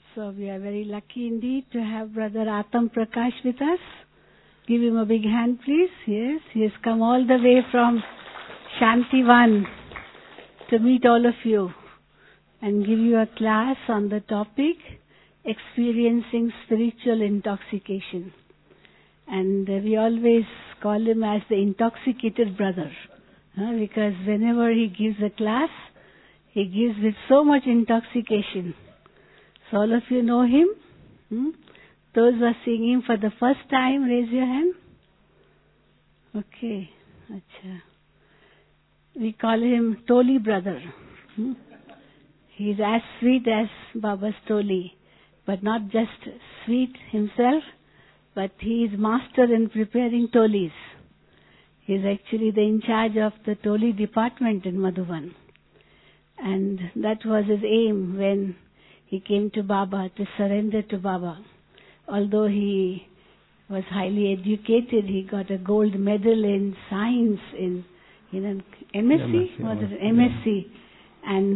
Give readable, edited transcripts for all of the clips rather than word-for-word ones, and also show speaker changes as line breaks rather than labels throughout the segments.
So we are very lucky indeed to have Brother Atam Prakash with us. Give him a big hand, please. Yes, he has come all the way from Shantivan to meet all of you and give you a class on the topic experiencing spiritual intoxication. And we always call him as the intoxicated brother, because whenever he gives a class, he gives with so much intoxication. So all of you know him? Those who are seeing him for the first time, raise your hand. Okay. Achha. We call him Toli brother. He is as sweet as Baba's Toli, but not just sweet himself, but he is master in preparing Tolis. He is actually the in charge of the Toli department in Madhuban. And that was his aim when he came to Baba, to surrender to Baba. Although he was highly educated, he got a gold medal in science in MSc? MSc. And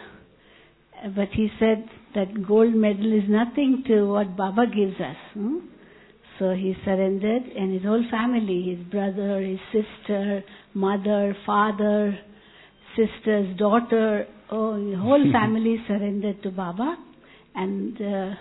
but he said that gold medal is nothing to what Baba gives us. So he surrendered, and his whole family, his brother, his sister, mother, father, sister's daughter, the whole family surrendered to Baba. And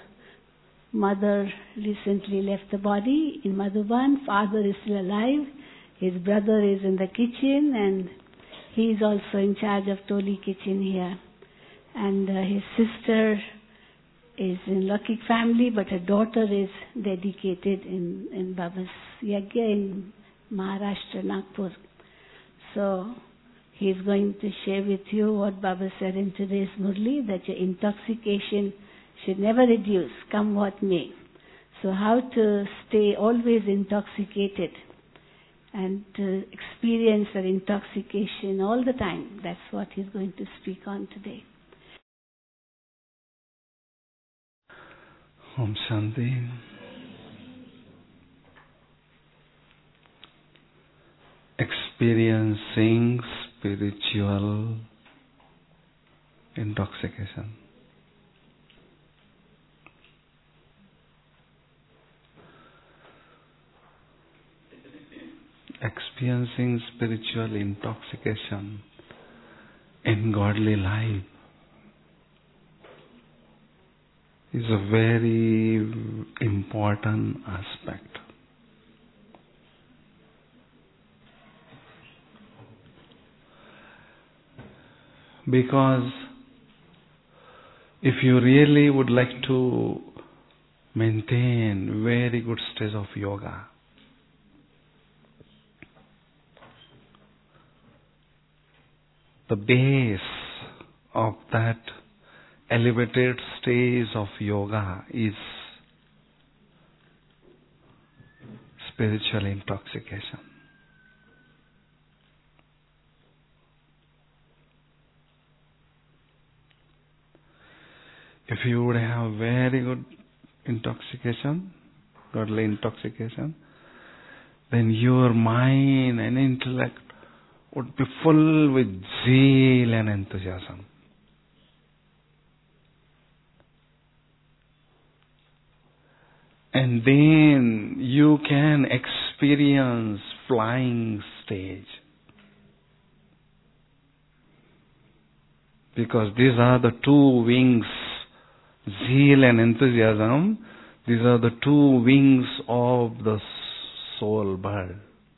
mother recently left the body in Madhuban. Father is still alive. His brother is in the kitchen, and he is also in charge of Toli kitchen here. And his sister is in Lokik family, but her daughter is dedicated in Baba's Yagya in Maharashtra, Nagpur. So he is going to share with you what Baba said in today's Murli, that your intoxication should never reduce, come what may. So how to stay always intoxicated and to experience that intoxication all the time. That's what he's going to speak on today.
Om Shanti. Experiencing spiritual intoxication. Experiencing spiritual intoxication in godly life is a very important aspect. Because if you really would like to maintain very good stage of yoga, the base of that elevated stage of yoga is spiritual intoxication. If you would have very good intoxication, godly intoxication, then your mind and intellect would be full with zeal and enthusiasm. And then you can experience flying stage. Because these are the two wings, zeal and enthusiasm. These are the two wings of the soul bird.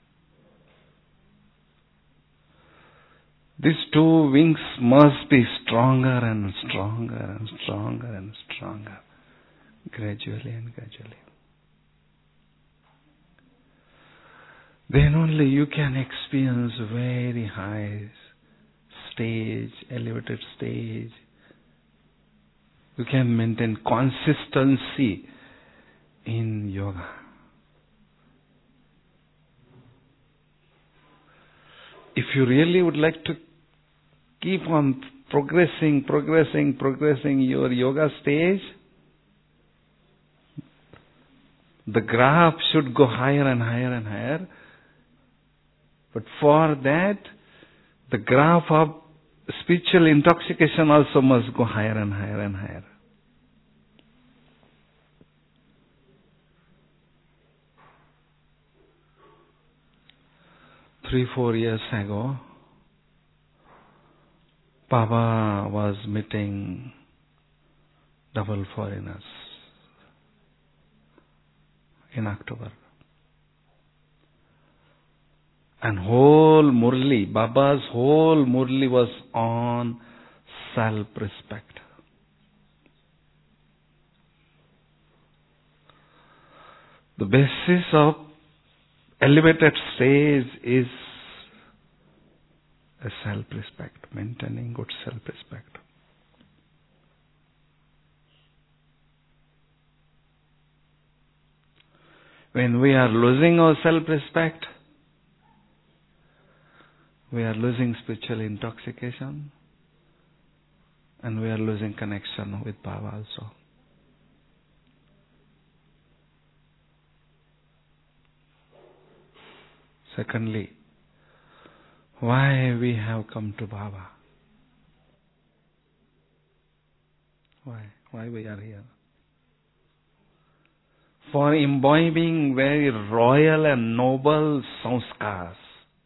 These two wings must be stronger and stronger and stronger and stronger, gradually and gradually. Then only you can experience very high stage, elevated stage. You can maintain consistency in yoga. If you really would like to keep on progressing your yoga stage, the graph should go higher and higher and higher. But for that, the graph of spiritual intoxication also must go higher and higher and higher. 3-4 years ago, Baba was meeting double foreigners in October. And whole Murli, Baba's whole Murli was on self-respect. The basis of elevated stage is a self-respect, maintaining good self-respect. When we are losing our self-respect, we are losing spiritual intoxication, and we are losing connection with Baba also. Secondly, why we have come to Baba? Why we are here? For imbibing very royal and noble sanskars.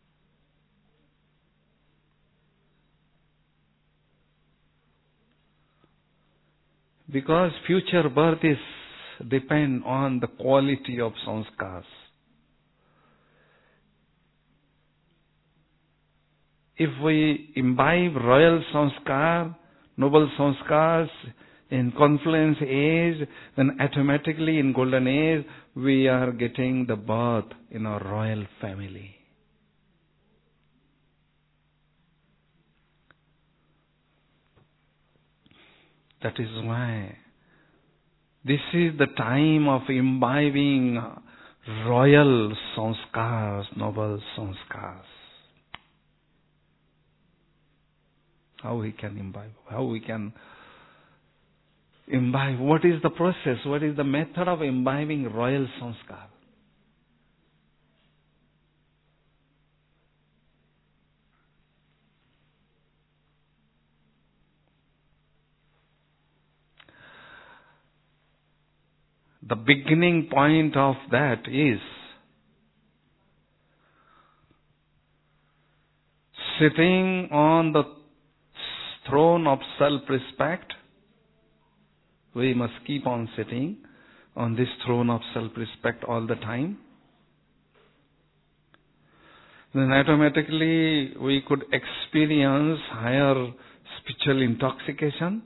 Because future birth is depend on the quality of sanskars. If we imbibe royal sanskar, noble sanskars in confluence age, then automatically in golden age we are getting the birth in our royal family. That is why this is the time of imbibing royal sanskars, noble sanskars. How we can imbibe? How we can imbibe? What is the process? What is the method of imbibing royal sanskar? The beginning point of that is sitting on the throne of self-respect. We must keep on sitting on this throne of self-respect all the time. Then automatically we could experience higher spiritual intoxication.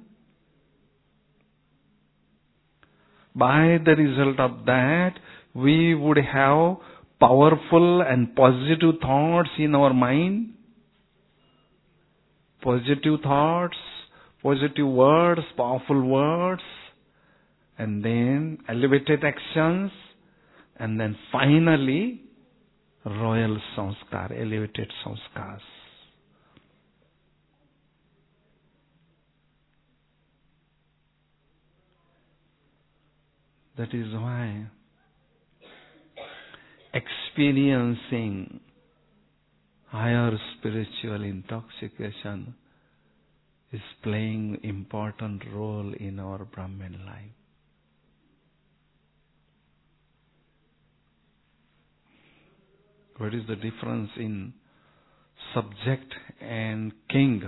By the result of that, we would have powerful and positive thoughts in our mind. Positive thoughts, positive words, powerful words, and then elevated actions, and then finally royal sanskar, elevated sanskars. That is why experiencing higher spiritual intoxication is playing important role in our Brahman life. What is the difference in subject and king?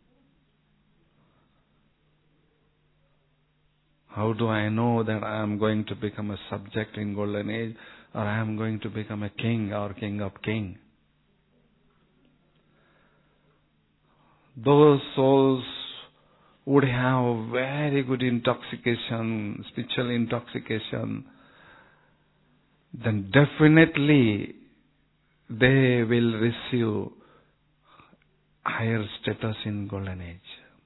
How do I know that I am going to become a subject in golden age, or I am going to become a king or king of king? Those souls would have very good intoxication, spiritual intoxication, then definitely they will receive higher status in golden age.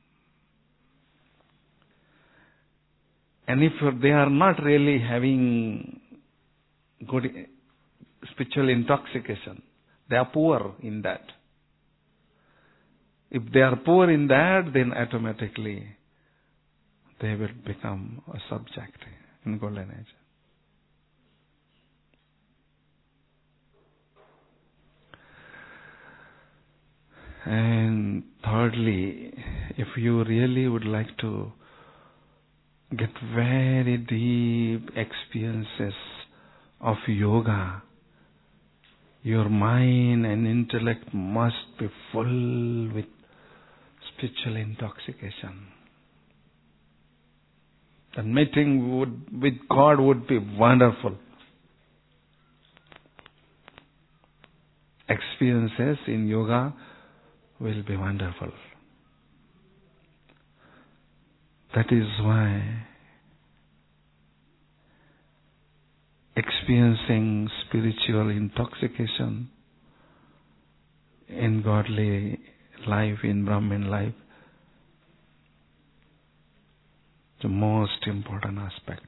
And if they are not really having good spiritual intoxication, they are poor in that. If they are poor in that, then automatically they will become a subject in golden age. And thirdly, if you really would like to get very deep experiences of yoga, Your mind and intellect must be full with spiritual intoxication. The meeting with God would be wonderful. Experiences in yoga will be wonderful. That is why experiencing spiritual intoxication in godly life, in Brahmin life, the most important aspect.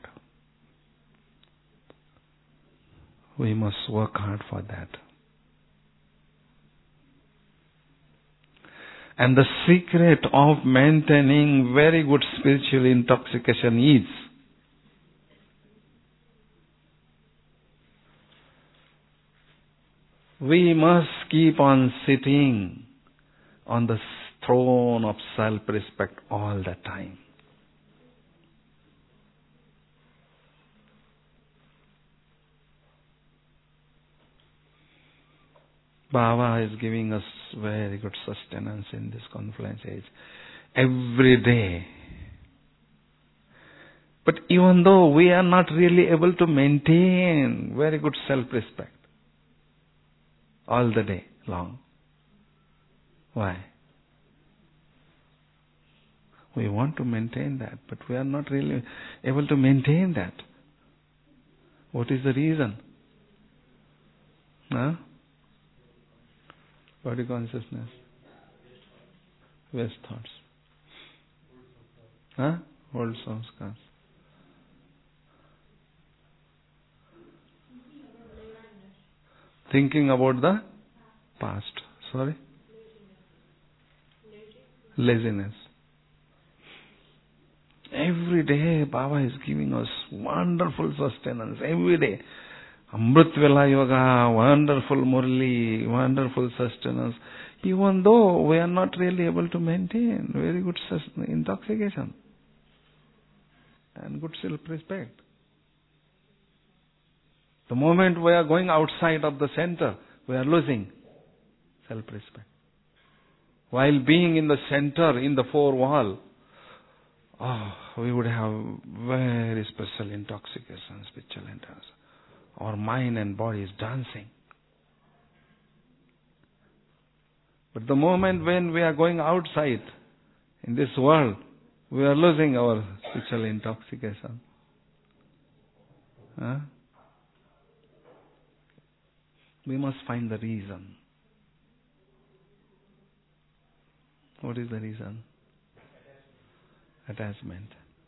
We must work hard for that. And the secret of maintaining very good spiritual intoxication is we must keep on sitting on the throne of self-respect all the time. Baba is giving us very good sustenance in this confluence age. Every day. But even though we are not really able to maintain very good self-respect all the day long. Why? We want to maintain that, but we are not really able to maintain that. What is the reason? Huh? Body consciousness. Waste thoughts. Huh? Old samskars. Thinking about the past. Sorry? Laziness. Every day Baba is giving us wonderful sustenance. Every day. Amrit Vela Yoga, wonderful Murli, wonderful sustenance. Even though we are not really able to maintain very good intoxication and good self-respect. The moment we are going outside of the center, we are losing self-respect. While being in the center, in the four wall, we would have very special intoxication, spiritual intoxication. Our mind and body is dancing. But the moment when we are going outside in this world, we are losing our spiritual intoxication. Huh? We must find the reason. What is the reason? Attachment.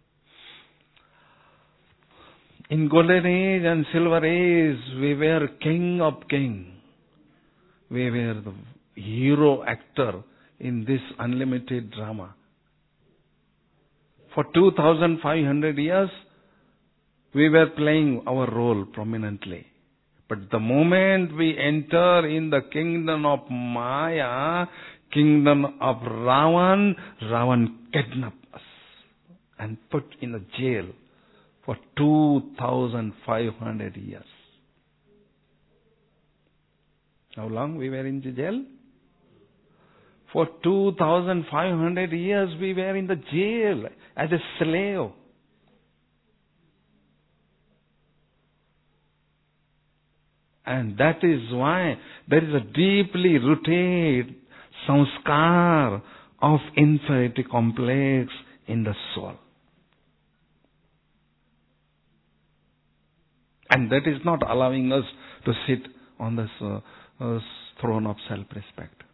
In golden age and silver age, we were king of king. We were the hero actor in this unlimited drama. For 2,500 years, we were playing our role prominently. But the moment we enter in the kingdom of Maya, kingdom of Ravan, Ravan kidnapped us and put in a jail for 2,500 years. How long we were in the jail? For 2,500 years we were in the jail as a slave. And that is why there is a deeply rooted samskar of inferiority complex in the soul. And that is not allowing us to sit on this throne of self-respect.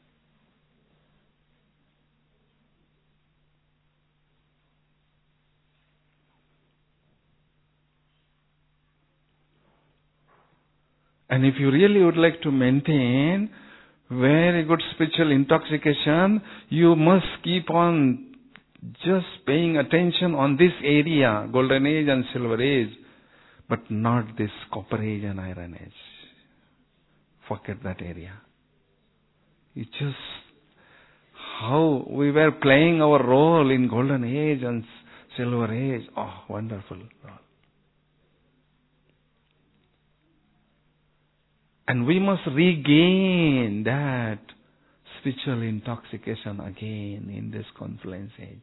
And if you really would like to maintain very good spiritual intoxication, you must keep on just paying attention on this area, golden age and silver age, but not this copper age and iron age. Forget that area. It's just how we were playing our role in golden age and silver age. Oh, wonderful role. And we must regain that spiritual intoxication again in this confluence age.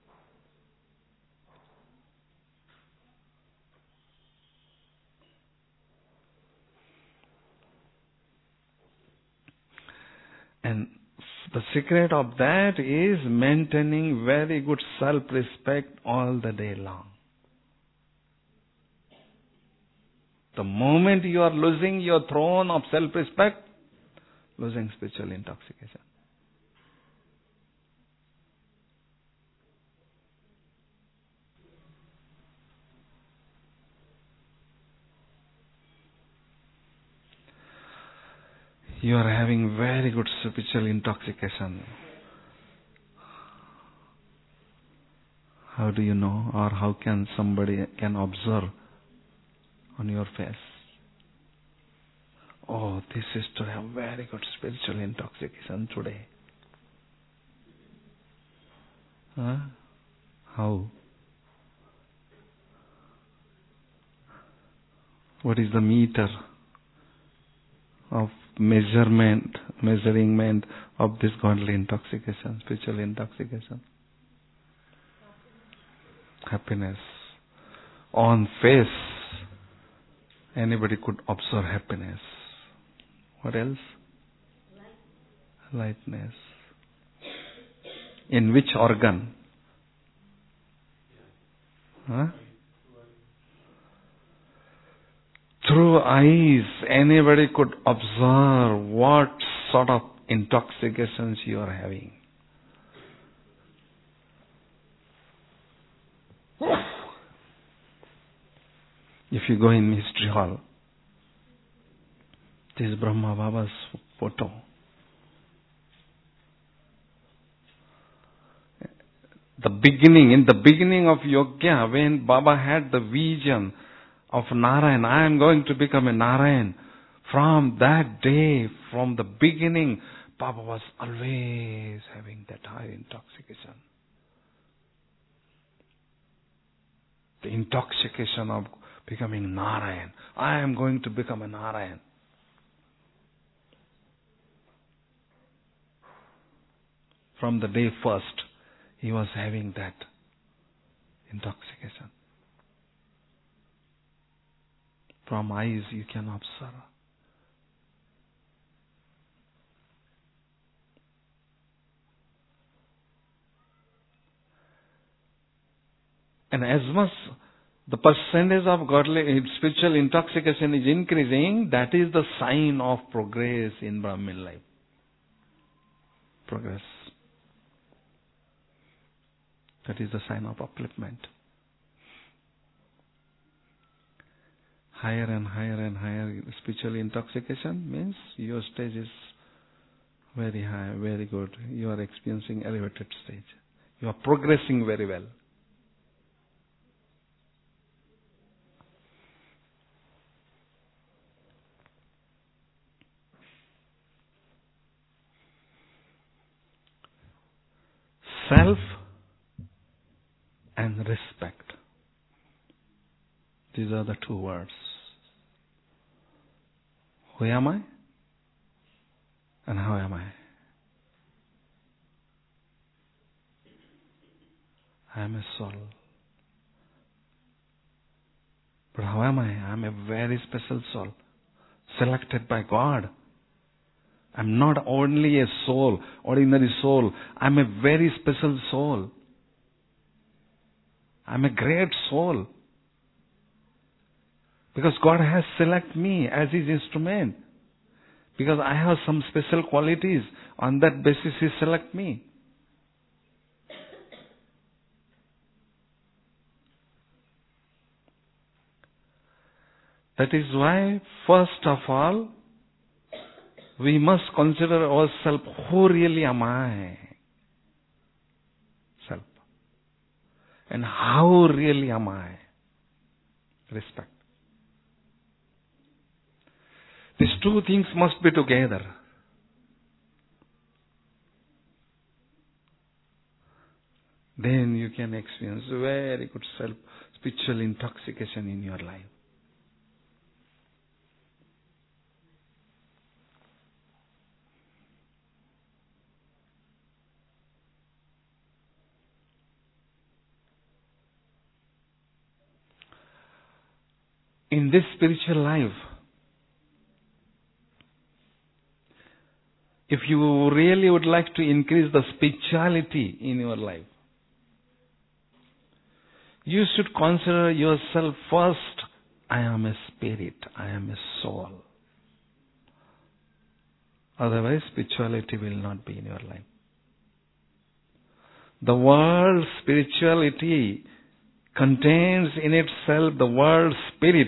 And the secret of that is maintaining very good self-respect all the day long. The moment you are losing your throne of self-respect, losing spiritual intoxication. You are having very good spiritual intoxication. How do you know, or how can somebody can observe on your face? Oh, this is to have very good spiritual intoxication today. Huh? How? What is the meter of measurement of this godly intoxication, spiritual intoxication? Happiness. On face, anybody could observe happiness. What else? Lightness. In which organ? Huh? Through eyes, anybody could observe what sort of intoxications you are having. If you go in Mystery Hall, this is Brahma Baba's photo. In the beginning of Yogya, when Baba had the vision of Narayan, I am going to become a Narayan. From that day, from the beginning, Baba was always having that high intoxication. The intoxication of becoming Narayan. I am going to become a Narayan. From the day first, he was having that intoxication. From eyes you can observe. And as much the percentage of godly spiritual intoxication is increasing, that is the sign of progress in Brahmin life. Progress. That is the sign of upliftment. Higher and higher and higher spiritual intoxication means your stage is very high, very good. You are experiencing elevated stage. You are progressing very well. Self and respect. These are the two words. Who am I? And how am I? I am a soul. But how am I? I am a very special soul, selected by God. I am not only a soul, ordinary soul. I am a very special soul. I am a great soul. Because God has selected me as His instrument. Because I have some special qualities. On that basis He select me. That is why, first of all, we must consider ourselves, who really am I? Self. And how really am I? Respect. These two things must be together. Then you can experience very good spiritual intoxication in your life. in this spiritual life, if you really would like to increase the spirituality in your life, you should consider yourself first, I am a spirit, I am a soul. Otherwise, spirituality will not be in your life. The word spirituality contains in itself the word spirit.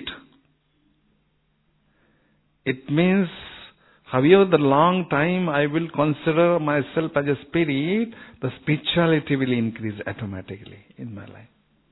It means, however the long time I will consider myself as a spirit, the spirituality will increase automatically in my life.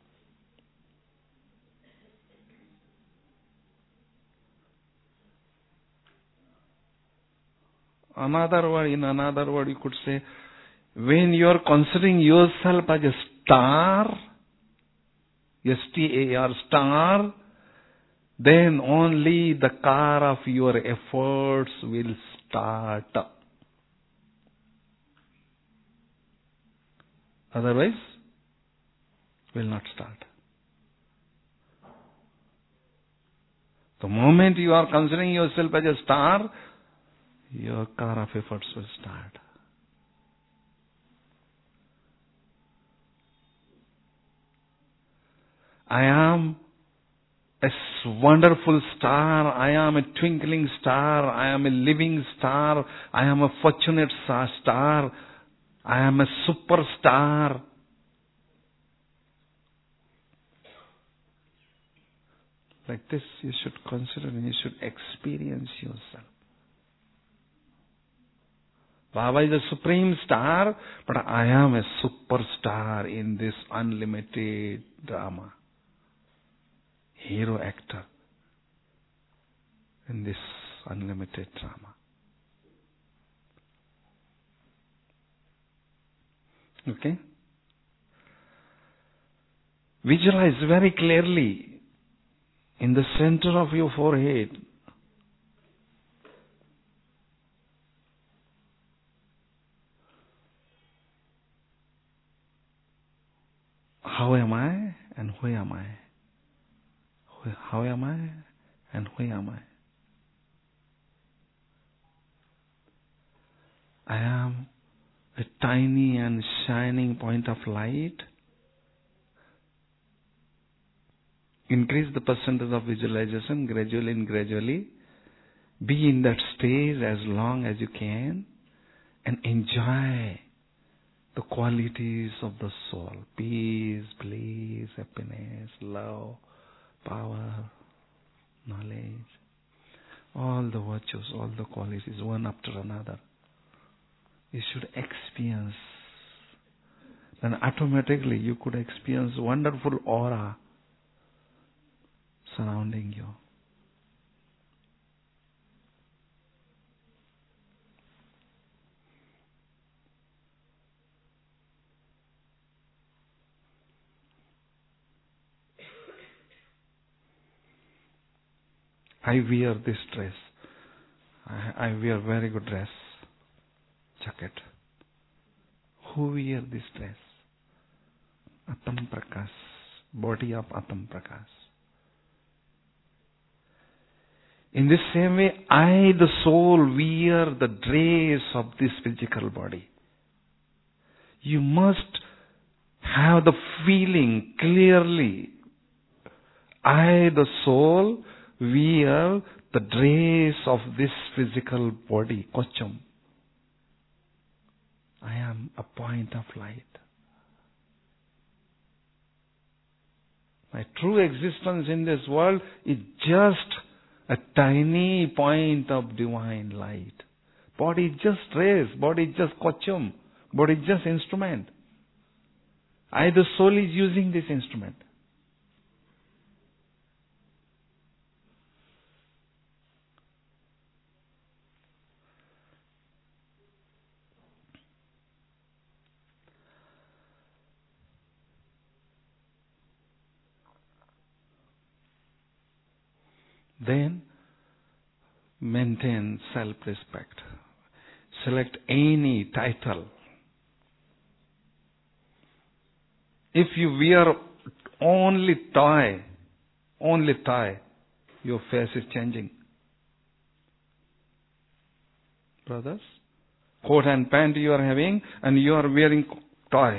In another word, you could say, when you are considering yourself as a star, S-T-A-R, star, then only the car of your efforts will start. Otherwise, will not start. The moment you are considering yourself as a star, your car of efforts will start. I am a wonderful star, I am a twinkling star, I am a living star, I am a fortunate star, I am a superstar. Like this you should consider and you should experience yourself. Baba is a supreme star, but I am a superstar in this unlimited drama. Hero actor in this unlimited drama. Okay? Visualize very clearly in the center of your forehead. How am I and where am I? How am I and where am I? I am a tiny and shining point of light. Increase the percentage of visualization gradually and gradually. Be in that stage as long as you can and enjoy the qualities of the soul. Peace, bliss, happiness, love, power, knowledge. All the virtues, all the qualities, one after another. You should experience. Then automatically you could experience wonderful aura surrounding you. I wear this dress. I wear very good dress, jacket. Who wear this dress? Atam Prakash, body of Atam Prakash. In this same way, I, the soul, wear the dress of this physical body. You must have the feeling clearly. I, the soul, wear the dress of this physical body, costume. I am a point of light. My true existence in this world is just a tiny point of divine light. Body is just dress, body is just costume, body is just instrument. I, the soul, is using this instrument. Then, maintain self-respect. Select any title. If you wear only tie, your face is changing. Brothers, coat and pant you are having and you are wearing tie.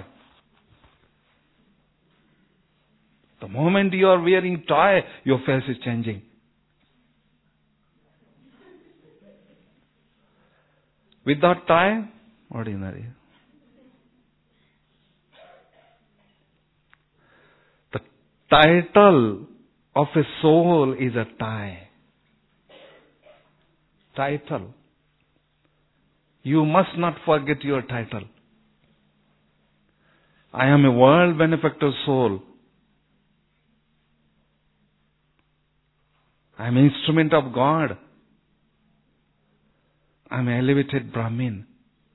The moment you are wearing tie, your face is changing. Without tie, ordinary. The title of a soul is a tie. Title. You must not forget your title. I am a world benefactor soul. I am an instrument of God. I am an elevated Brahmin.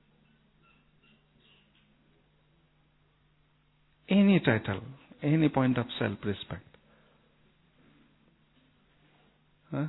Any title, any point of self-respect. Huh?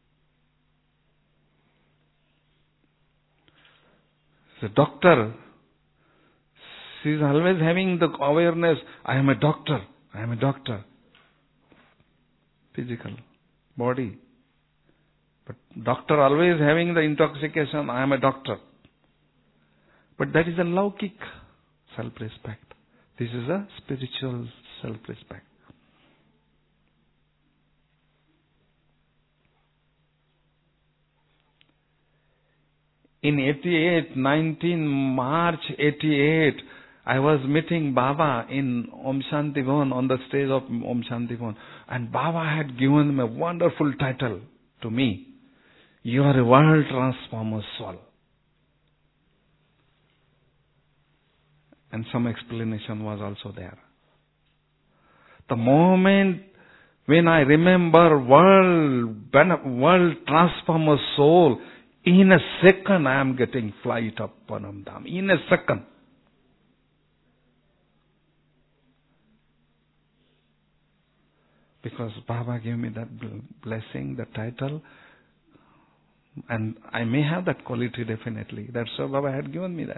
The doctor, she is always having the awareness, I am a doctor, I am a doctor. Physical, body. But doctor always having the intoxication, I am a doctor. But that is a laukic self-respect. This is a spiritual self-respect. In 19 March 88, I was meeting Baba in Om Shanti Bhavan, on the stage of Om Shanti Bhavan. And Baba had given me a wonderful title to me. You are a world transformer soul. And some explanation was also there. The moment when I remember world transformer soul, in a second I am getting flight of Paramdham. In a second. Because Baba gave me that blessing, the title. And I may have that quality definitely. That's why Baba had given me that.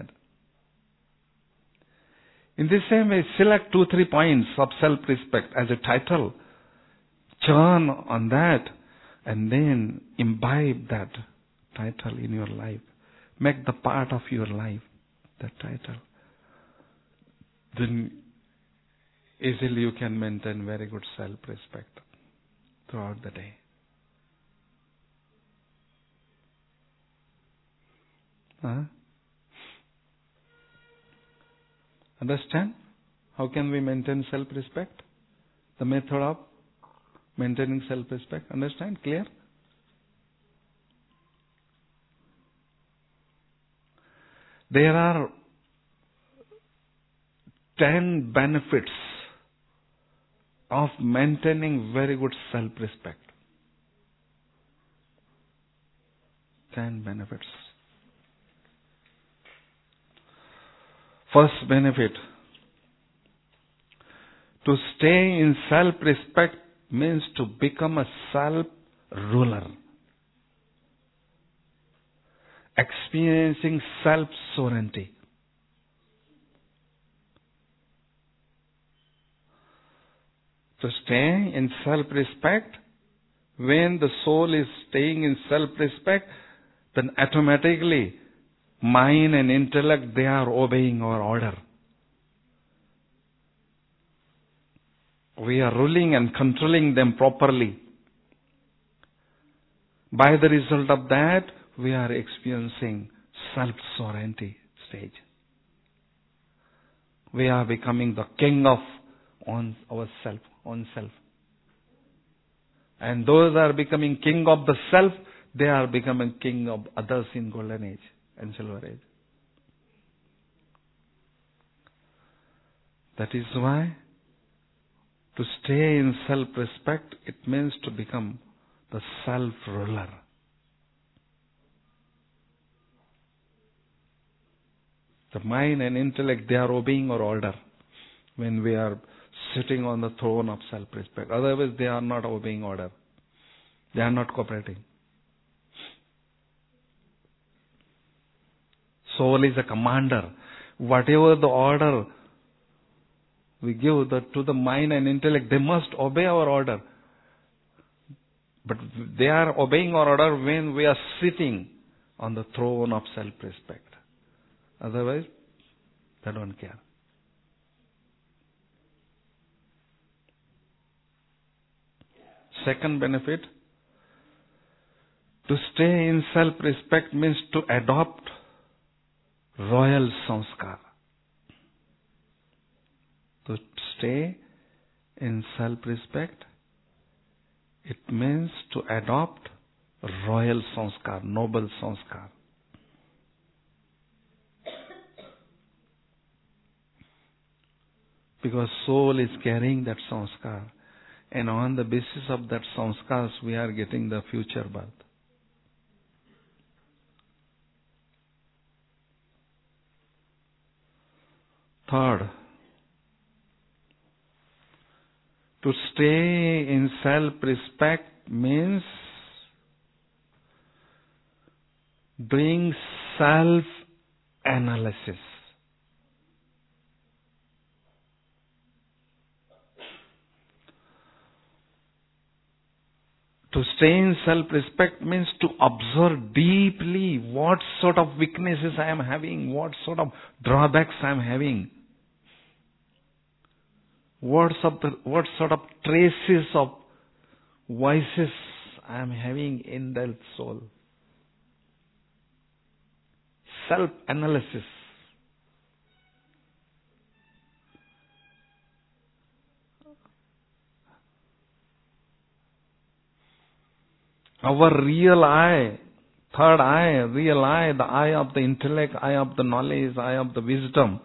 In the same way, select 2-3 points of self-respect as a title. Churn on that and then imbibe that title in your life. Make the part of your life, that title. Then easily you can maintain very good self-respect throughout the day. Understand? How can we maintain self-respect? The method of maintaining self-respect. Understand? Clear? There are 10 benefits of maintaining very good self-respect. 10 benefits. First benefit, to stay in self-respect means to become a self-ruler. Experiencing self-sovereignty. To stay in self-respect, when the soul is staying in self-respect, then automatically mind and intellect, they are obeying our order. We are ruling and controlling them properly. By the result of that, we are experiencing self-sovereignty stage. We are becoming the king of own self. And those are becoming king of the self, they are becoming king of others in golden age and silver age. That is why to stay in self-respect, it means to become the self-ruler. The mind and intellect, they are obeying our order when we are sitting on the throne of self-respect. Otherwise, they are not obeying order. They are not cooperating. Soul is a commander. Whatever the order we give to the mind and intellect, they must obey our order. But they are obeying our order when we are sitting on the throne of self-respect. Otherwise, they don't care. Second benefit, to stay in self-respect means to adopt royal sanskar. To stay in self-respect, it means to adopt royal sanskar, noble sanskar. Because soul is carrying that sanskar. And on the basis of that sanskars, we are getting the future birth. Third, to stay in self-respect means bring self-analysis. To stay in self-respect means to observe deeply what sort of weaknesses I am having, what sort of drawbacks I am having, what sort of traces of vices I am having in that soul. Self-analysis. Our real eye, third eye, real eye, the eye of the intellect, eye of the knowledge, eye of the wisdom,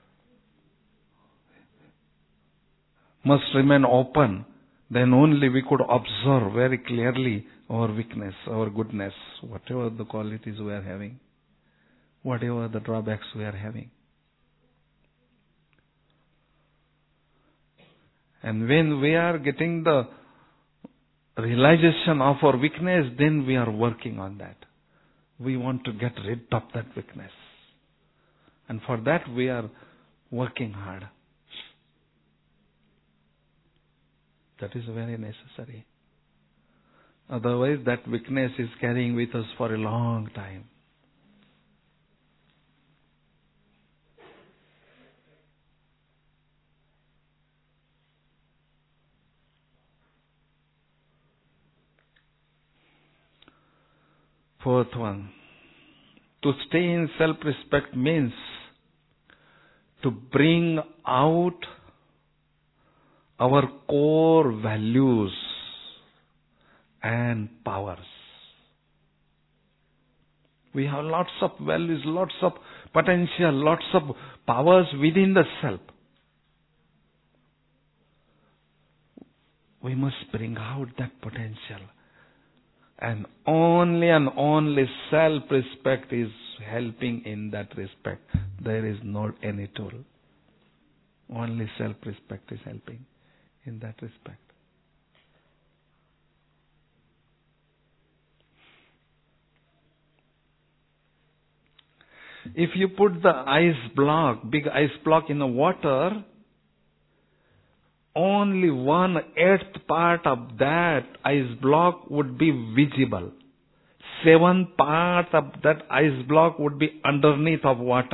must remain open. Then only we could observe very clearly our weakness, our goodness, whatever the qualities we are having, whatever the drawbacks we are having. And when we are getting the realization of our weakness, then we are working on that. We want to get rid of that weakness. And for that we are working hard. That is very necessary. Otherwise that weakness is carrying with us for a long time. Fourth one, to stay in self-respect means to bring out our core values and powers. We have lots of values, lots of potential, lots of powers within the self. We must bring out that potential. And only self-respect is helping in that respect. There is not any tool. Only self-respect is helping in that respect. If you put the big ice block in the water, only 1/8 part of that ice block would be visible. 7 parts of that ice block would be underneath of water.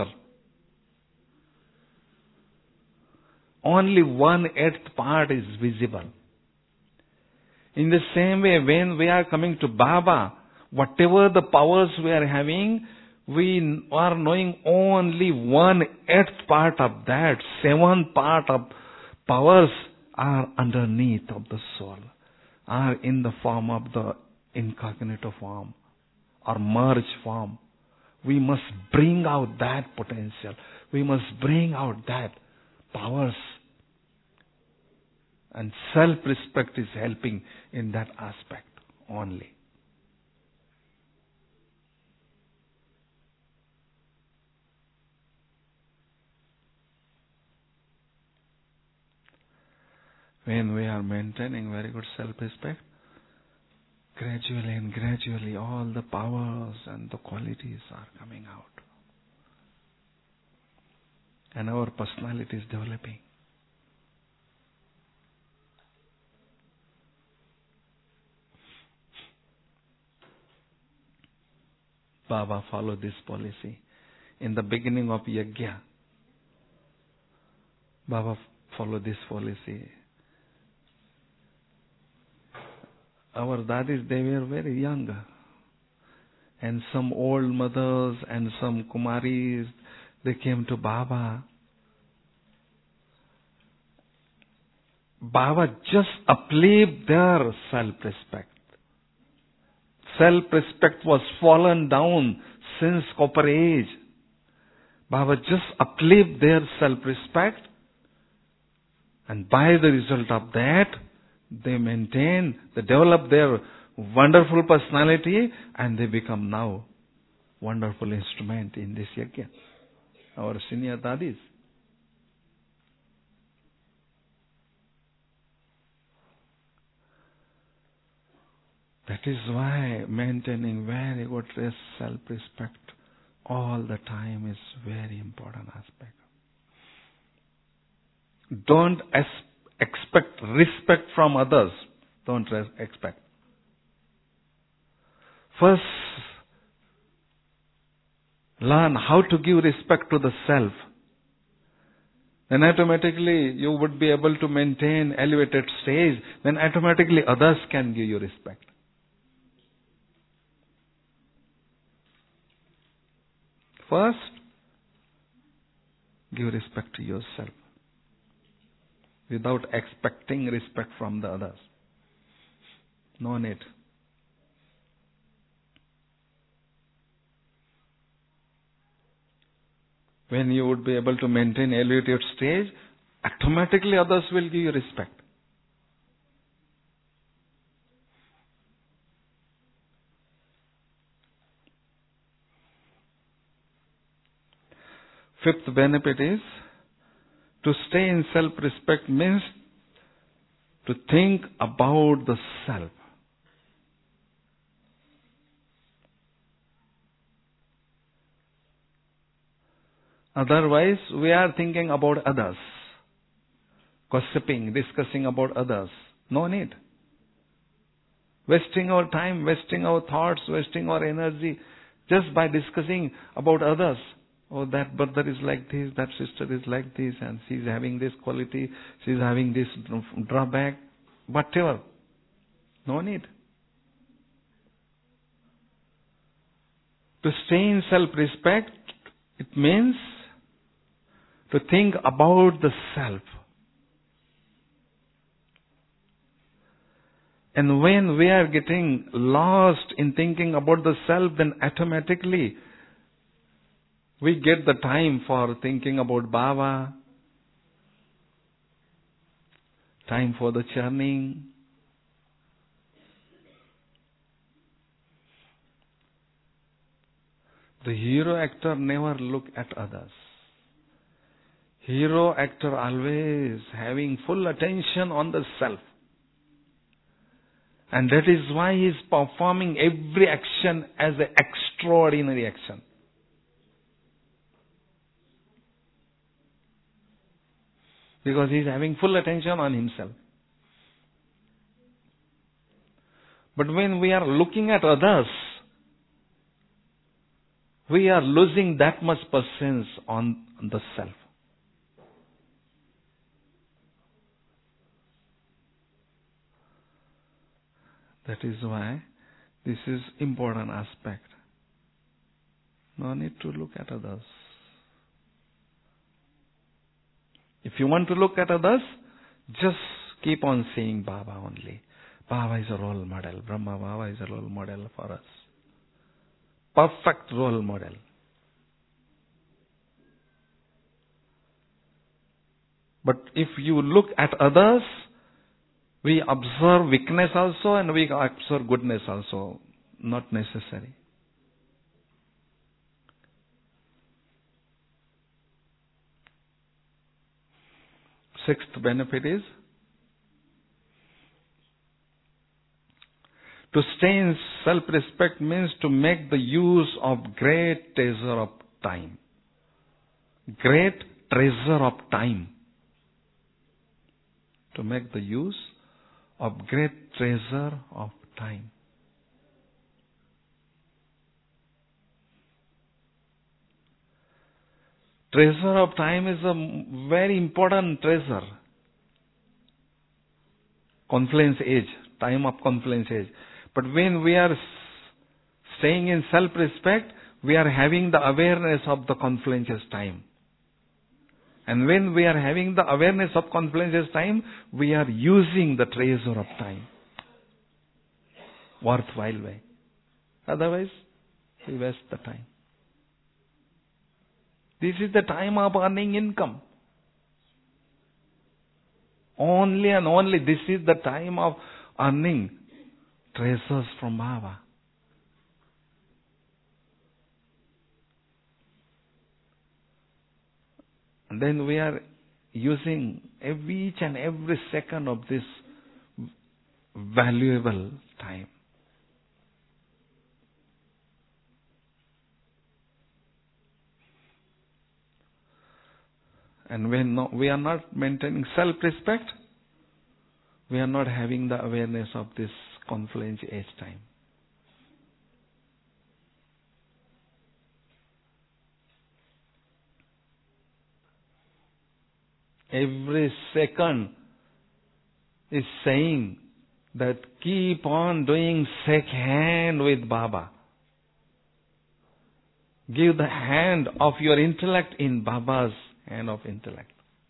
Only 1/8 part is visible. In the same way, when we are coming to Baba, whatever the powers we are having, we are knowing only 1/8 part of that. 7 part of powers are underneath of the soul, are in the form of the incognito form or merge form. We must bring out that potential. We must bring out that powers. And self-respect is helping in that aspect only. When we are maintaining very good self-respect, gradually all the powers and the qualities are coming out. And our personality is developing. Baba followed this policy. In the beginning of Yajna, Baba followed this policy. Our dadis, they were very young. And some old mothers and some Kumaris, they came to Baba. Baba just uplifted their self-respect. Self-respect was fallen down since Copper Age. Baba just uplifted their self-respect, and by the result of that, they develop their wonderful personality, and they become now wonderful instrument in this yajna. Our senior dadis. That is why maintaining very good self-respect all the time is very important aspect. Don't expect respect from others. Don't expect. First, learn how to give respect to the self. Then automatically you would be able to maintain elevated stage. Then automatically others can give you respect. First, give respect to yourself without expecting respect from the others. No need. When you would be able to maintain elevated stage, automatically others will give you respect. Fifth benefit is, to stay in self-respect means to think about the self. Otherwise, we are thinking about others, gossiping, discussing about others. No need. Wasting our time, wasting our thoughts, wasting our energy just by discussing about others. Oh, that brother is like this, that sister is like this, and she's having this quality, she's having this drawback, whatever. No need. To stay in self-respect, it means to think about the self. And when we are getting lost in thinking about the self, then automatically we get the time for thinking about Baba, time for the churning. The hero actor never look at others. Hero actor always having full attention on the self. And that is why he is performing every action as an extraordinary action. Because he is having full attention on himself. But when we are looking at others, we are losing that much presence on the self. That is why this is important aspect. No need to look at others. If you want to look at others, just keep on seeing Baba only. Baba is a role model. Brahma Baba is a role model for us. Perfect role model. But if you look at others, we observe weakness also and we observe goodness also. Not necessary. Sixth benefit is, to stay in self-respect means to make the use of great treasure of time. Great treasure of time. To make the use of great treasure of time. treasure of time is a very important treasure. Confluence age, time of confluence age. But when we are staying in self-respect, we are having the awareness of the confluence time. And when we are having the awareness of confluence time, we are using the treasure of time. Worthwhile way. Otherwise, we waste the time. This is the time of earning income. Only and only this is the time of earning treasures from Baba. And then we are using each and every second of this valuable time. And when we are not maintaining self-respect, we are not having the awareness of this confluence age time. Every second is saying that keep on doing shake hand with Baba. Give the hand of your intellect in Baba's hand of intellect.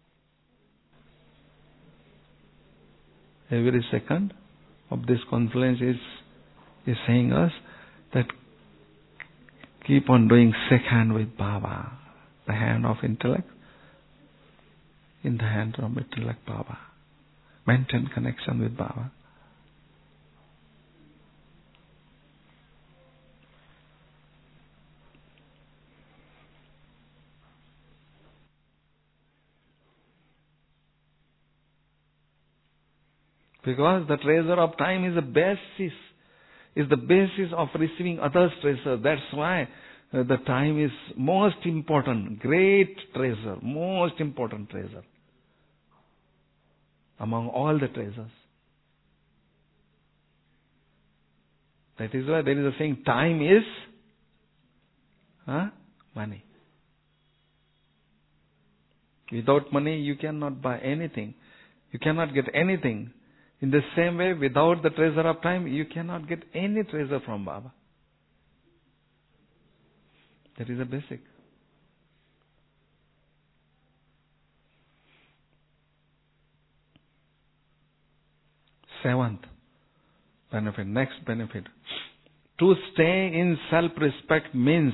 Every second of this confluence is saying us that keep on doing shake hand with Baba. The hand of intellect in the hand of intellect Baba. Maintain connection with Baba. Because the treasure of time is the basis of receiving others' treasure. That's why the time is most important, great treasure, most important treasure among all the treasures. That is why there is a saying, time is money. Without money, you cannot buy anything. You cannot get anything. In the same way, without the treasure of time, you cannot get any treasure from Baba. That is a basic. Seventh benefit, next benefit. To stay in self-respect means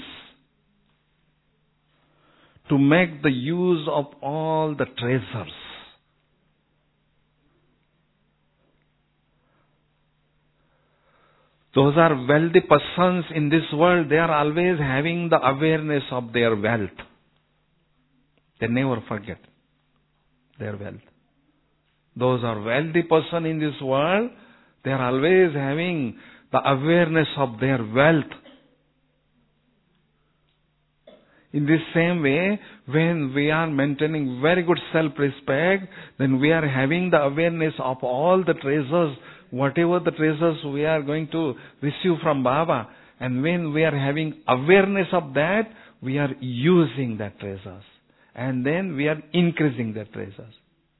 to make the use of all the treasures. Those are wealthy persons in this world. They are always having the awareness of their wealth. They never forget their wealth. Those are wealthy persons in this world. They are always having the awareness of their wealth. In this same way, when we are maintaining very good self-respect, then we are having the awareness of all the treasures, whatever the treasures we are going to receive from Baba. And when we are having awareness of that, we are using that treasures. And then we are increasing the treasures.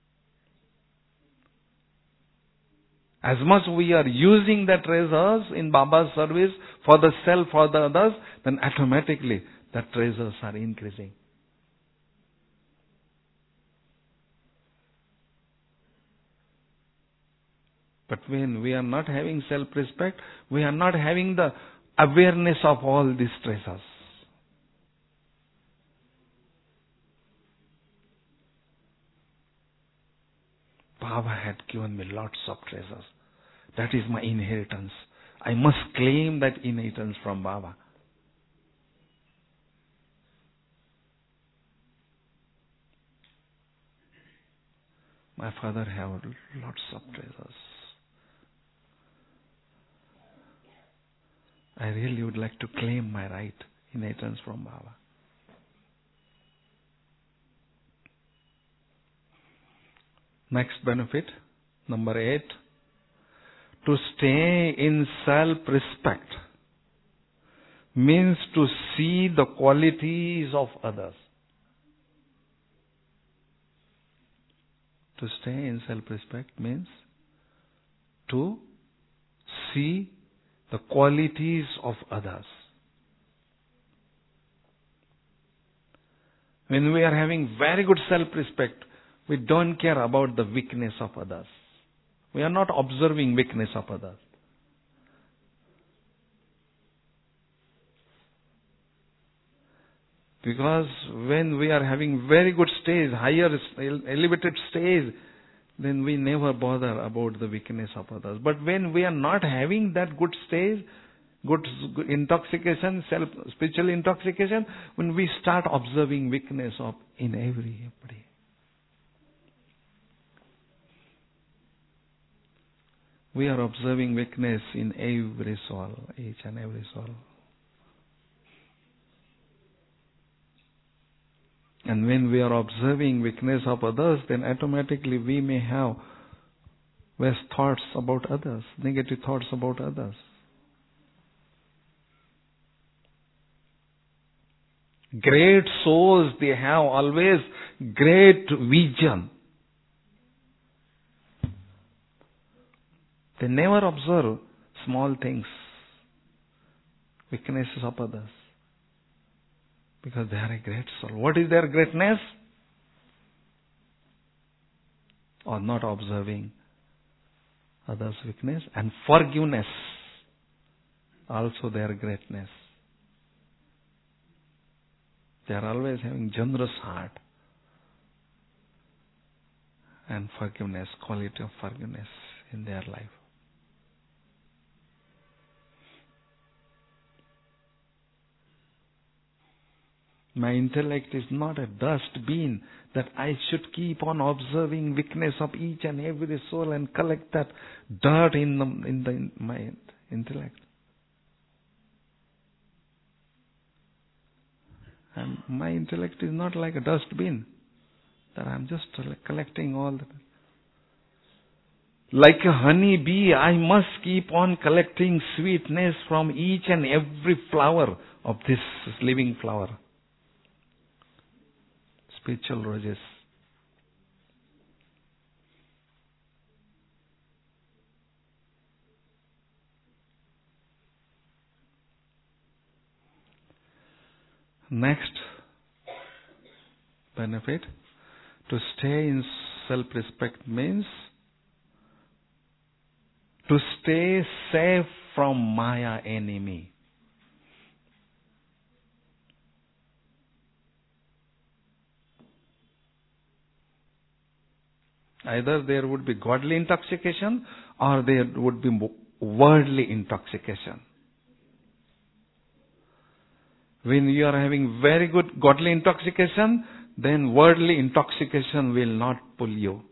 As much we are using the treasures in Baba's service for the self, for the others, then automatically the treasures are increasing. But when we are not having self-respect, we are not having the awareness of all these treasures. Baba had given me lots of treasures. That is my inheritance. I must claim that inheritance from Baba. My father had lots of treasures. I really would like to claim my right inheritance from Baba. Next benefit, number 8. To stay in self-respect means to see the qualities of others. To stay in self-respect means to see the qualities of others. When we are having very good self-respect, we don't care about the weakness of others. We are not observing weakness of others. Because when we are having very good stage, higher, elevated stage, then we never bother about the weakness of others. But when we are not having that good stage, good intoxication, spiritual intoxication, when we start observing weakness in everybody. We are observing weakness in every soul, each and every soul. And when we are observing weakness of others, then automatically we may have worse thoughts about others, negative thoughts about others. Great souls, they have always great vision. They never observe small things, weaknesses of others. Because they are a great soul. What is their greatness? Or not observing others' weakness. And forgiveness, also their greatness. They are always having generous heart. And forgiveness, quality of forgiveness in their life. My intellect is not a dustbin that I should keep on observing weakness of each and every soul and collect that dirt in my intellect. And my intellect is not like a dustbin that I'm just collecting all that. Like a honey bee, I must keep on collecting sweetness from each and every flower of this living flower. Spiritual roses. Next benefit, to stay in self-respect means to stay safe from Maya enemy. Either there would be godly intoxication or there would be worldly intoxication. When you are having very good godly intoxication, then worldly intoxication will not pull you.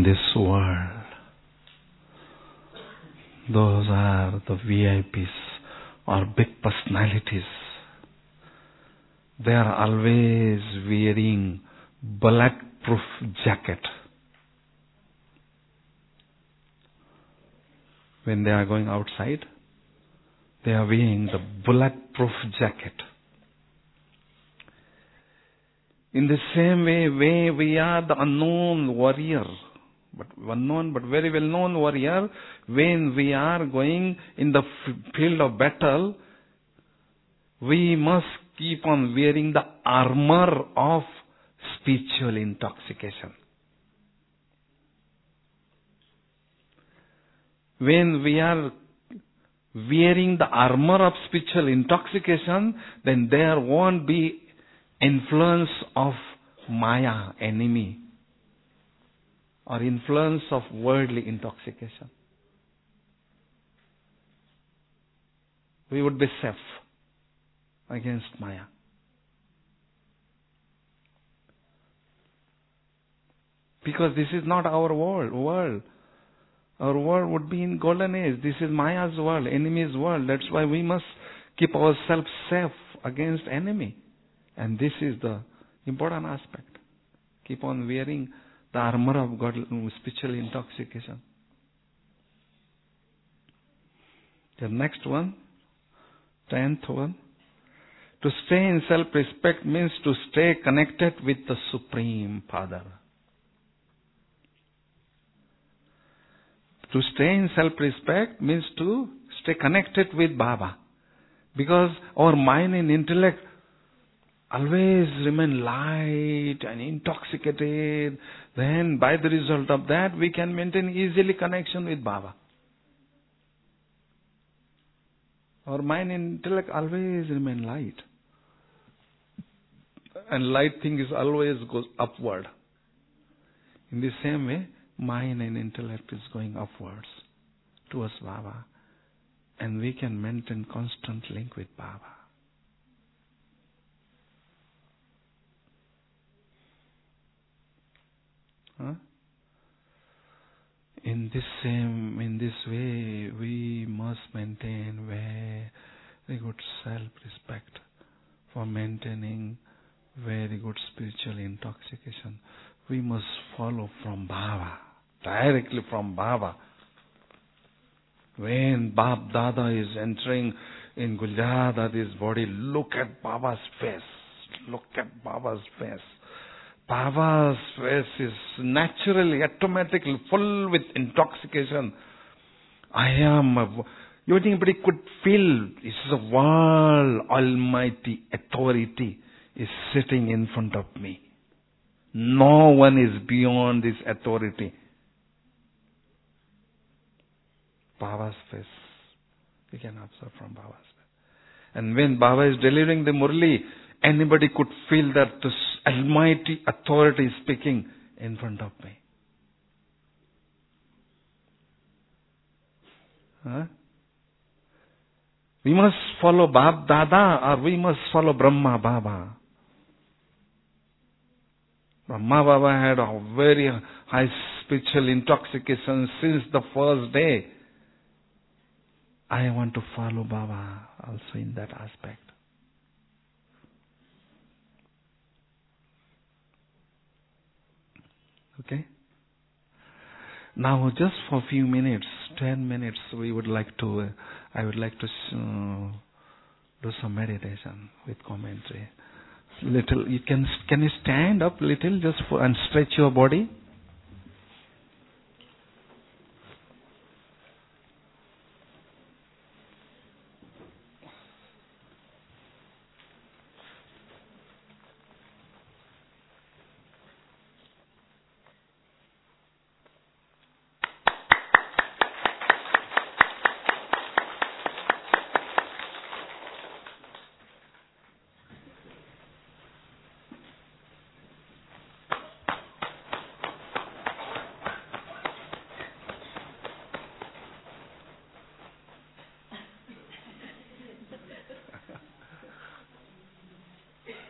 in this world. Those are the VIPs or big personalities. They are always wearing bulletproof jacket. When they are going outside, they are wearing the bulletproof jacket. In the same way, we are the unknown warrior, but very well known warrior. When we are going in the field of battle, we must keep on wearing the armor of spiritual intoxication. When we are wearing the armor of spiritual intoxication, then there won't be influence of Maya, enemy, or influence of worldly intoxication. We would be safe against Maya. Because this is not our world. Our world would be in golden age. This is Maya's world, enemy's world. That's why we must keep ourselves safe against enemy. And this is the important aspect. Keep on wearing the armor of God, spiritual intoxication. The next one, 10th one. To stay in self-respect means to stay connected with the Supreme Father. To stay in self-respect means to stay connected with Baba. Because our mind and intellect always remain light and intoxicated. Then by the result of that, we can maintain easily connection with Baba. Our mind and intellect always remain light. And light thing is always goes upward. In the same way, mind and intellect is going upwards towards Baba. And we can maintain constant link with Baba. Huh? In this way, we must maintain very good self-respect for maintaining very good spiritual intoxication. We must follow from Baba, directly from Baba. When Bab Dada is entering in Gulzar Dadi's body, look at Baba's face. Look at Baba's face. Baba's face is naturally, automatically full with intoxication. Anybody could feel this is a world almighty authority is sitting in front of me. No one is beyond this authority. Baba's face. We can observe from Baba's face. And when Baba is delivering the Murli, anybody could feel that this almighty authority is speaking in front of me. Huh? We must follow Bab Dada or we must follow Brahma Baba. Brahma Baba had a very high spiritual intoxication since the first day. I want to follow Baba also in that aspect. Okay? Now just for a few minutes, 10 minutes, I would like to do some meditation with commentary. Little, can you stand up little just and stretch your body?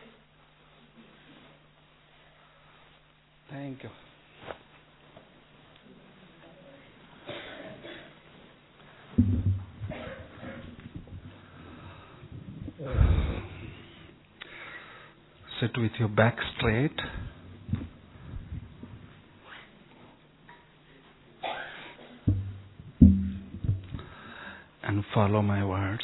Thank you. sit with your back straight. And follow my words.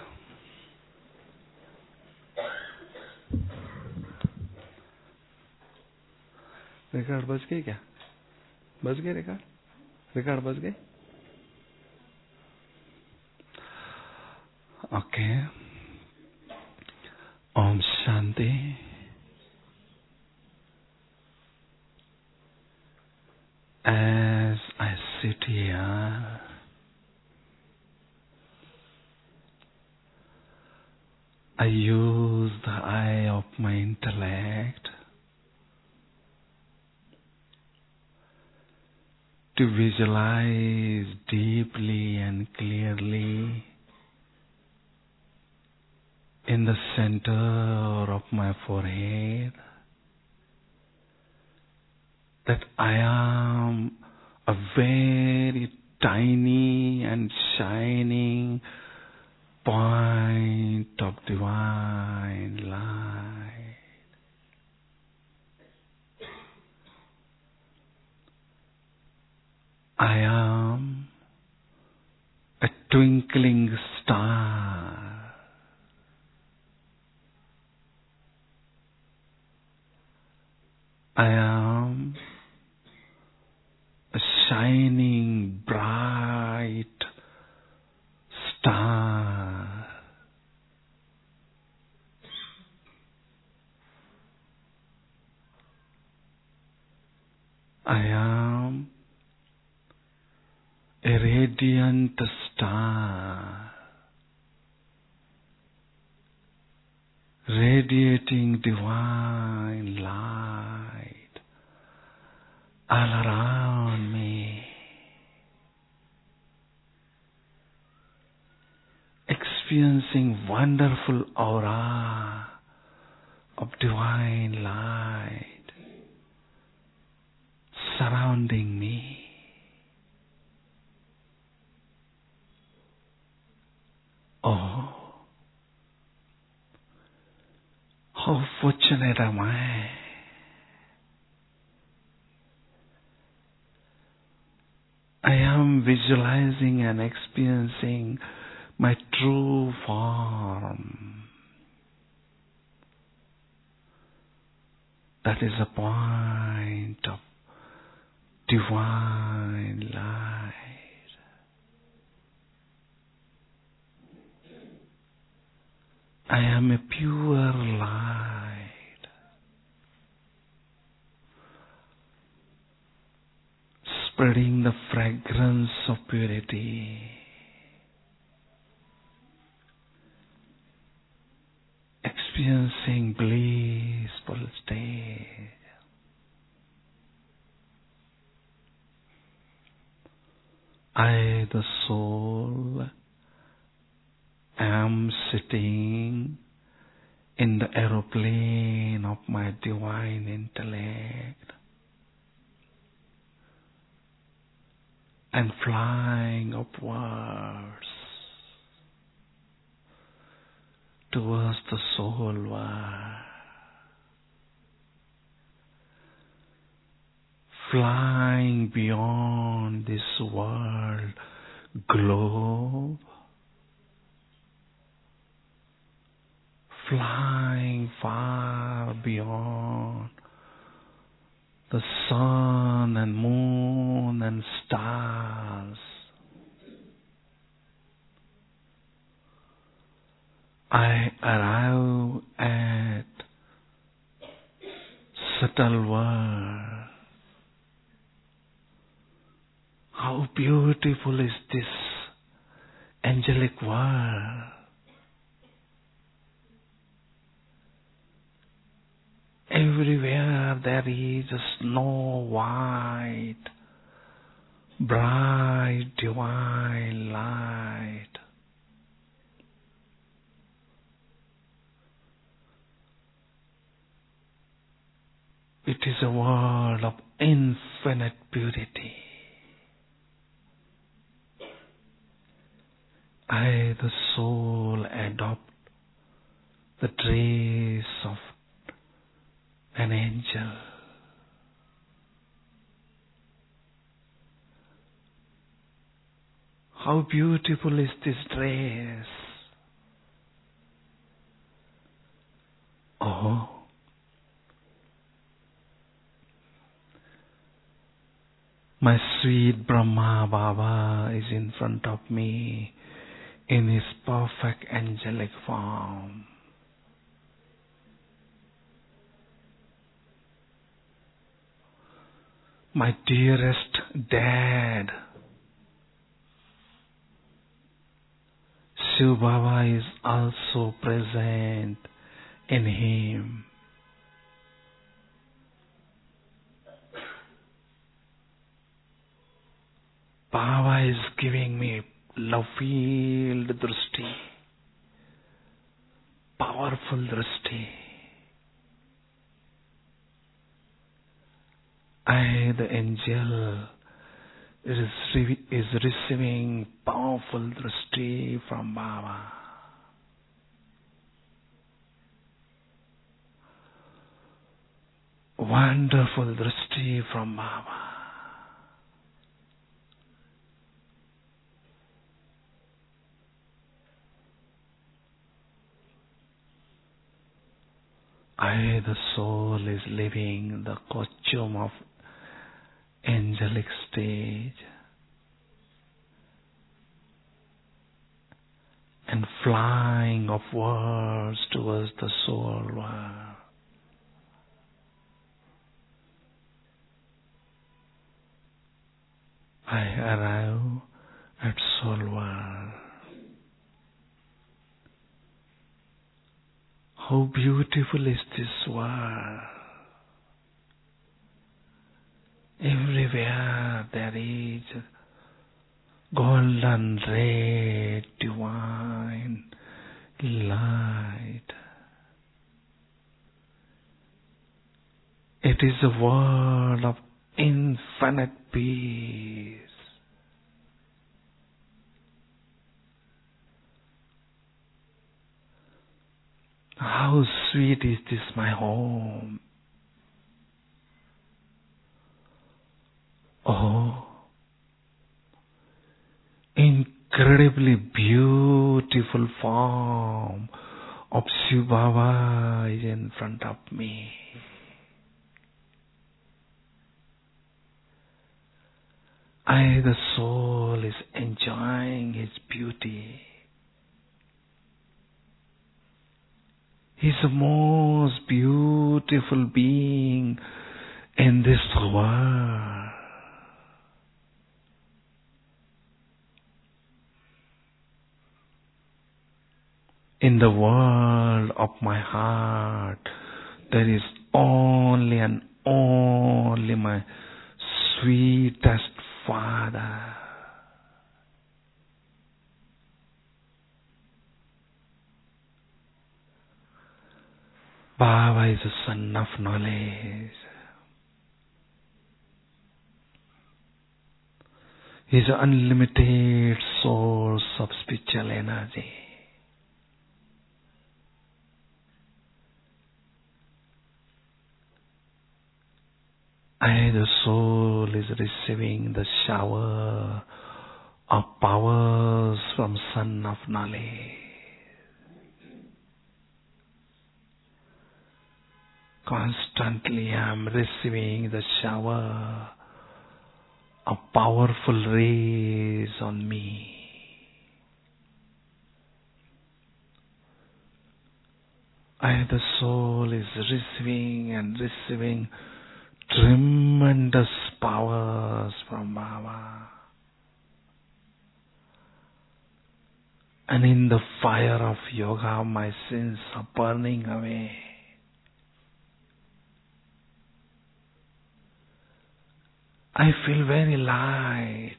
Record बज गई क्या? बज गए record बज गए? Okay. Om Shanti. As I sit here, I use the eye of my intellect to visualize deeply and clearly in the center of my forehead that I am a very tiny and shining point of divine light. I am a twinkling star. I am a shining bright star. I am a radiant star, radiating divine light all around me, experiencing wonderful aura of divine light surrounding me. Oh, how fortunate am I? I am visualizing and experiencing my true form. That is a point of divine light. I am a pure light. Spreading the fragrance of purity. Experiencing blissful state. I, the soul, am sitting in the aeroplane of my divine intellect and flying upwards towards the soul world. Flying beyond this world globe, flying far beyond the sun and moon and stars. I arrive at subtle world. How beautiful is this angelic world. Everywhere there is a snow white, bright divine light. It is a world of infinite purity. I, the soul, adopt the trace of an angel. How beautiful is this dress? Oh, my sweet Brahma Baba is in front of me in his perfect angelic form. My dearest Dad, Shiv Baba is also present in him. Baba is giving me love-filled drishti, powerful drishti. I, the angel, is receiving powerful drishti from Baba. Wonderful drishti from Baba. I, the soul, is living the costume of angelic stage and flying upwards towards the soul world. I arrive at soul world. How beautiful is this world? Everywhere there is golden red divine light. It is a world of infinite peace. How sweet is this, my home? Oh, incredibly beautiful form of Shiv Baba is in front of me. I, the soul, is enjoying his beauty. He's the most beautiful being in this world. In the world of my heart, there is only and only my sweetest Father. Baba is the son of knowledge. He is an unlimited source of spiritual energy. I, the soul, is receiving the shower of powers from Son of Knowledge. Constantly I am receiving the shower of powerful rays on me. I, the soul, is receiving and receiving tremendous powers from Baba. And in the fire of yoga, my sins are burning away. I feel very light.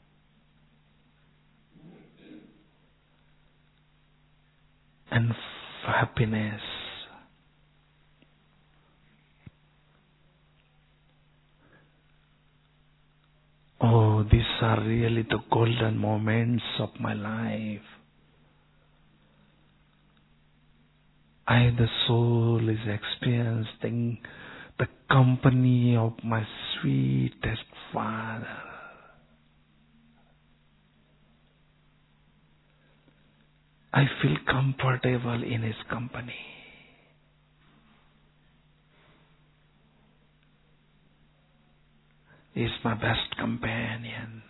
And happiness. Oh, these are really the golden moments of my life. I, the soul, is experiencing the company of my sweetest Father. I feel comfortable in His company. He is my best companion.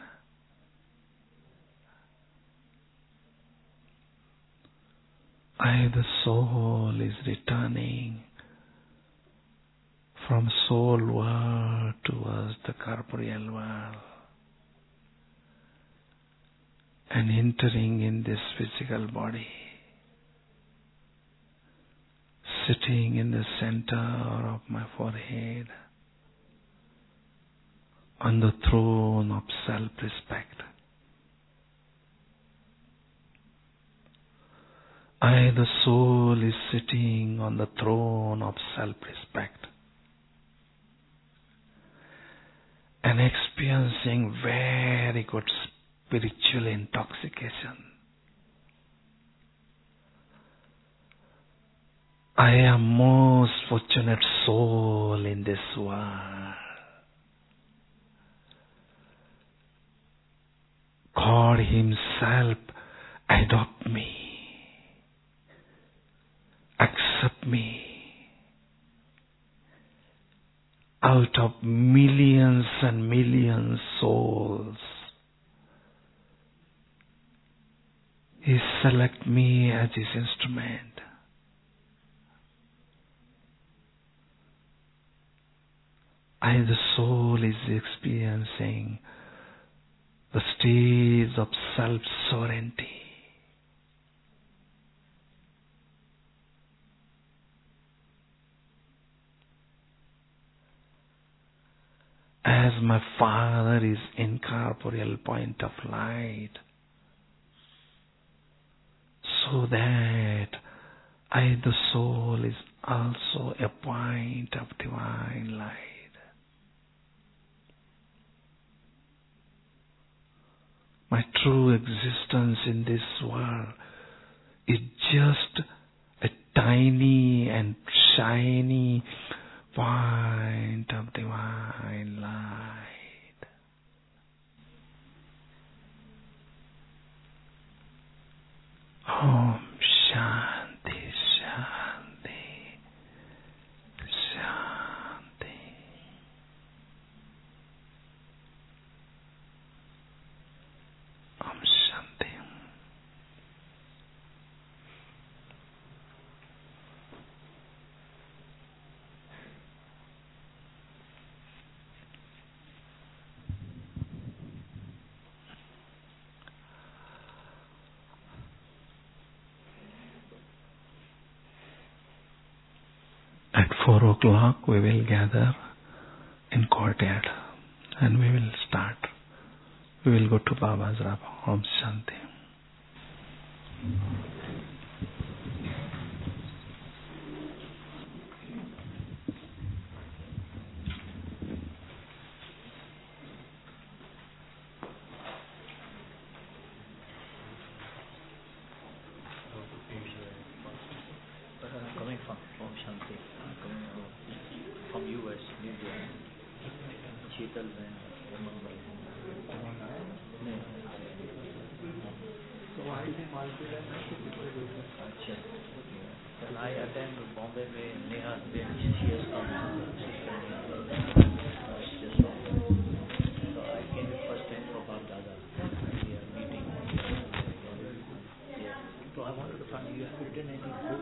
The soul is returning from soul world towards the corporeal world and entering in this physical body, sitting in the center of my forehead on the throne of self-respect. The soul is sitting on the throne of self-respect and experiencing very good spiritual intoxication. I am most fortunate soul in this world. God Himself adopt me. Accept me out of millions and millions souls. He select me as His instrument. The soul is experiencing the stage of self-sovereignty. As my Father is incorporeal point of light, so that the soul is also a point of divine light. My true existence in this world is just a tiny and shiny point of divine light. Om Shanti, Shanti, Shanti. Om Shanti. At 4 o'clock we will gather in courtyard and we will start. We will go to Baba's Rabba. Om Shanti.
Coming from Om Shanti, coming from US, New Delhi. Sheetal and Mangal. So why is it multi-language? Well, I attend Bombay में Neha, she has come. So I came first time for Bab Dada. We are meeting. Yeah. So I wanted to find you have written any book.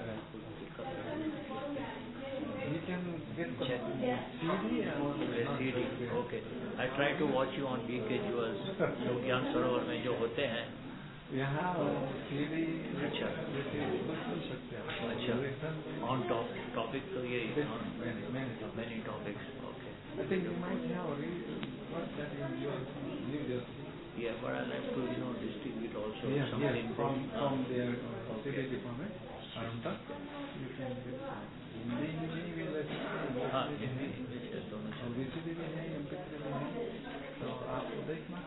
You can get
Check.
CD or
CD. Okay. I try to watch you on DK Jewels. जो ज्ञान सरोवर में जो होते हैं
यहाँ CD
अच्छा
सुन सकते हैं
अच्छा on topic तो ये many topics okay
I think you might have what's that in your New Jersey.
Yeah, but I like to distribute also
something from their CD department Arunta you can get Hindi will let
हाँ Hindi English दोनों
और VCD भी है MP3 भी है तो आपको देखना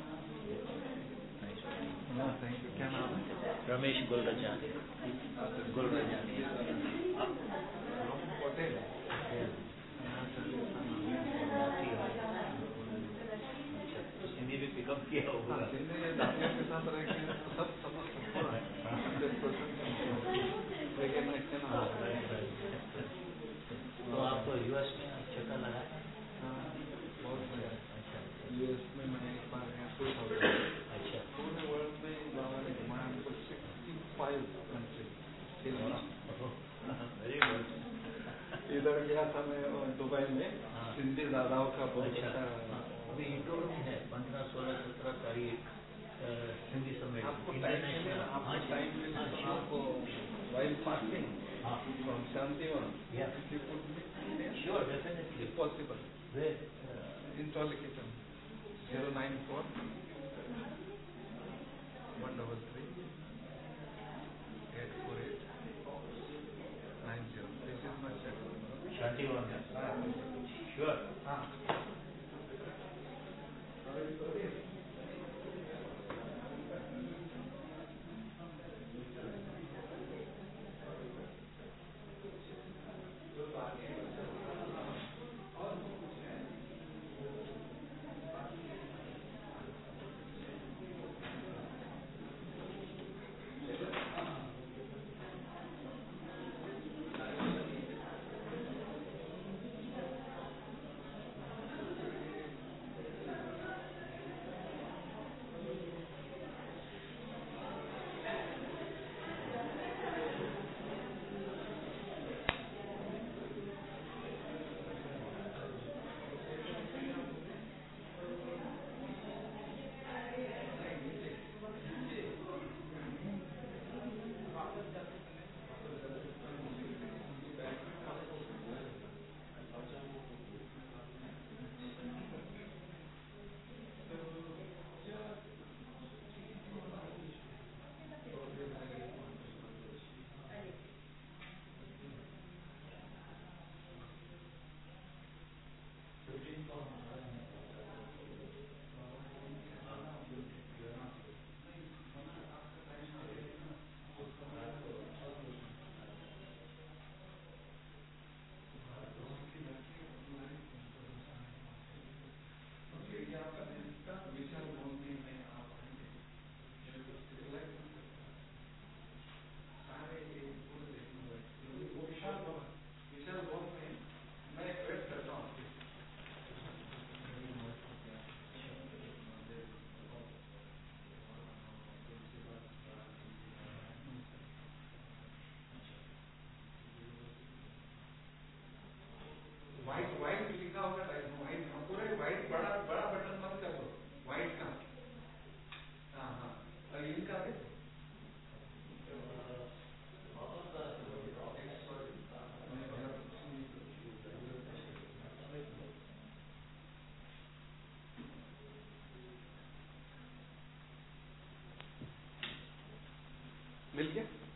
थैंक यू क्या नाम है
रमेश गुलरजानी
पटेल
यहाँ सर्विस मोती है। अच्छा, तो हिंदी भी पिकअप किया होगा।
हिंदी दादियों के साथ रह के सब समझ सकते हैं। 100% लेकिन ऐसे ना
तो आपको यूएस में अच्छा लगा?
हाँ, बहुत बढ़िया।
अच्छा,
यूएस में मैं एक बार गया 2000।
अच्छा,
पूरे वर्ल्ड में बाबा ने घुमाया हमको 65 कंट्री।
Very good.
इधर गया था मैं दुबई में, सिंधी दादाओं का बहुत अच्छा।
अभी इंडोर में है 15, 16, 17 तारीख हिंदी सम्मेलन।
आपको टाइम मिले, आपको टाइम मिले तो आपको while fasting from Shantivan, if you could meet me,
Sure, definitely.
if possible.
Where?
In Tollykitan, 094 133 848 90. This is my cell number.
Shantivan. Sure.
White लिखा होगा, व्हाइट पूरे व्हाइट बड़ा बड़ा बटन मत कर दो, व्हाइट का। हाँ हाँ, और इनका देखो मिल गया।